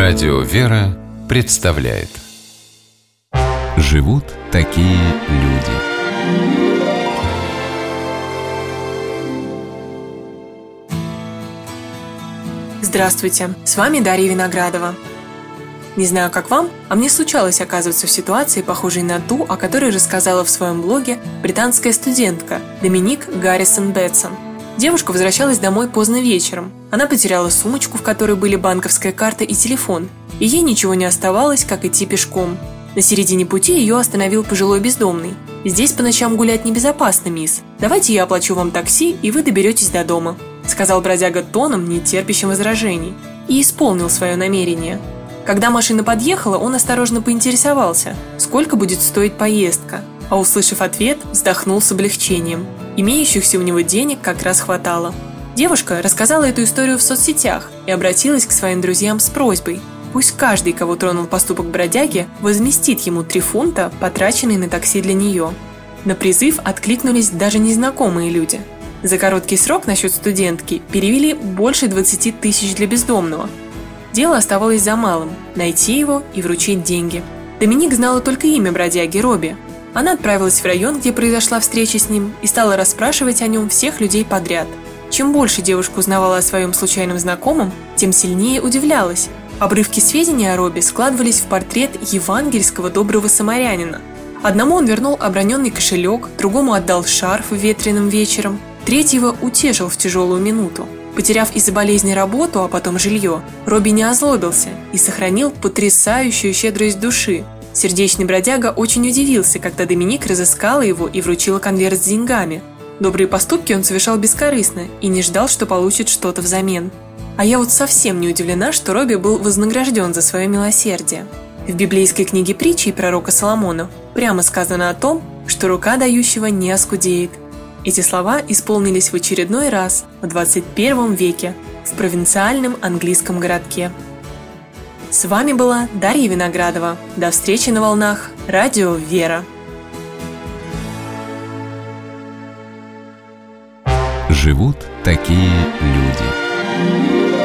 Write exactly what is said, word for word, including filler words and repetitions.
Радио «Вера» представляет «Живут такие люди». Здравствуйте, с вами Дарья Виноградова. Не знаю, как вам, а мне случалось оказываться в ситуации, похожей на ту, о которой рассказала в своем блоге британская студентка Доминик Гаррисон Бетсон. Девушка возвращалась домой поздно вечером. Она потеряла сумочку, в которой были банковская карта и телефон, и ей ничего не оставалось, как идти пешком. На середине пути ее остановил пожилой бездомный. «Здесь по ночам гулять небезопасно, мисс. Давайте я оплачу вам такси, и вы доберетесь до дома», — сказал бродяга тоном, не терпящим возражений, и исполнил свое намерение. Когда машина подъехала, он осторожно поинтересовался, сколько будет стоить поездка, а услышав ответ, вздохнул с облегчением. Имеющихся у него денег как раз хватало. Девушка рассказала эту историю в соцсетях и обратилась к своим друзьям с просьбой: пусть каждый, кого тронул поступок бродяги, возместит ему три фунта, потраченные на такси для нее. На призыв откликнулись даже незнакомые люди. За короткий срок насчет студентки перевели больше двадцати тысяч для бездомного. Дело оставалось за малым – найти его и вручить деньги. Доминик знала только имя бродяги Робби. Она отправилась в район, где произошла встреча с ним, и стала расспрашивать о нем всех людей подряд. Чем больше девушка узнавала о своем случайном знакомом, тем сильнее удивлялась. Обрывки сведений о Робби складывались в портрет евангельского доброго самарянина. Одному он вернул оброненный кошелек, другому отдал шарф ветреным вечером, третьего утешил в тяжелую минуту. Потеряв из-за болезни работу, а потом жилье, Робби не озлобился и сохранил потрясающую щедрость души. Сердечный бродяга очень удивился, когда Доминик разыскала его и вручила конверт с деньгами. Добрые поступки он совершал бескорыстно и не ждал, что получит что-то взамен. А я вот совсем не удивлена, что Робби был вознагражден за свое милосердие. В библейской книге притчей пророка Соломона прямо сказано о том, что рука дающего не оскудеет. Эти слова исполнились в очередной раз в двадцать первом веке в провинциальном английском городке. С вами была Дарья Виноградова. До встречи на волнах Радио «Вера». Живут такие люди.